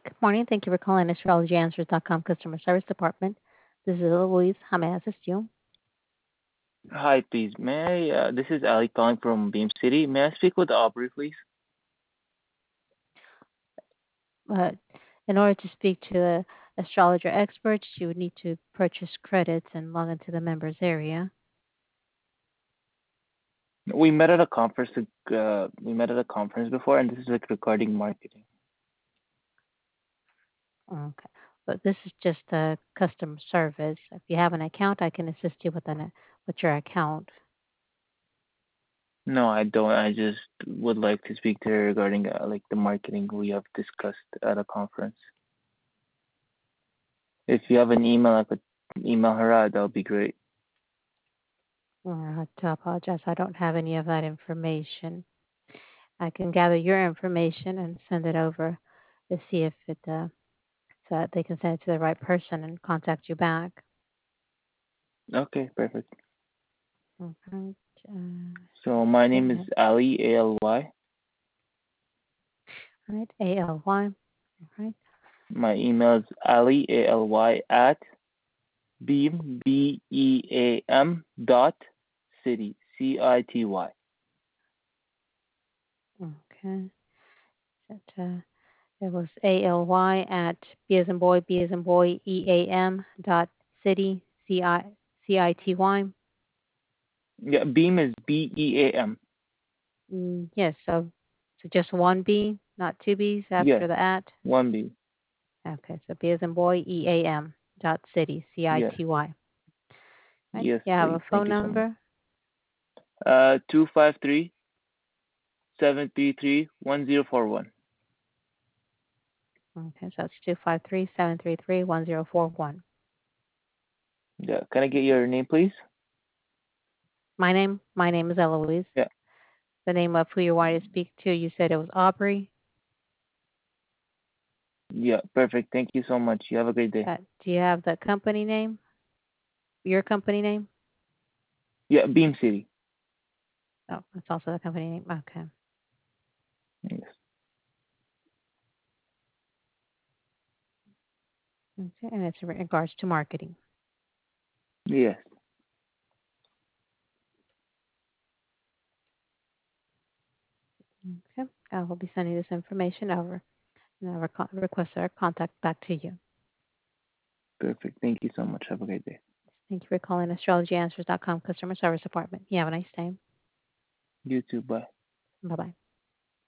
Good morning. Thank you for calling astrologyanswers.com customer service department. This is Louise. How may I assist you? Hi, please. This is Ali calling from Beam City. May I speak with Aubrey, please? Uh, in order to speak to the astrologer experts, you would need to purchase credits and log into the members area. We met at a conference. Before, and this is like regarding marketing. Okay. But this is just a customer service. If you have an account, I can assist you with your account. No, I don't. I just would like to speak to her regarding like the marketing we have discussed at a conference. If you have an email, I could email her out. That would be great. I have to apologize. I don't have any of that information. I can gather your information and send it over to see if it so that they can send it to the right person and contact you back. Okay, perfect. Okay. So my name is Right. Ali, ALY. Right. ALY. Right. My email is Ali, ALY at beam, BEAM dot city, CITY. Okay. That, it was ALY at B as in boy, EAM dot city, CITY. Yeah, beam is BEAM. Yes. So just one B, not two B's Yes, after the at. one B. Okay. So B as in boy, EAM dot city, Yes, CITY. Right. yes, You have a please. phone Thank you so much. number. 253-733-1041. Okay. So that's 253-733-1041. Yeah, can I get your name, please? My name is Eloise. Yeah, The name of who you wanted to speak to, you said it was Aubrey. yeah, perfect. Thank you so much. You have a great day. Do you have the company name? Your company name? Yeah, Beam City. Oh, that's also the company name. Okay. Yes, Okay, and it's in regards to marketing. yes, Okay. I will be sending this information over, and I will request our contact back to you. perfect. Thank you so much. Have a great day. Thank you for calling astrologyanswers.com customer service department. You have a nice day. You too. Bye. Bye bye.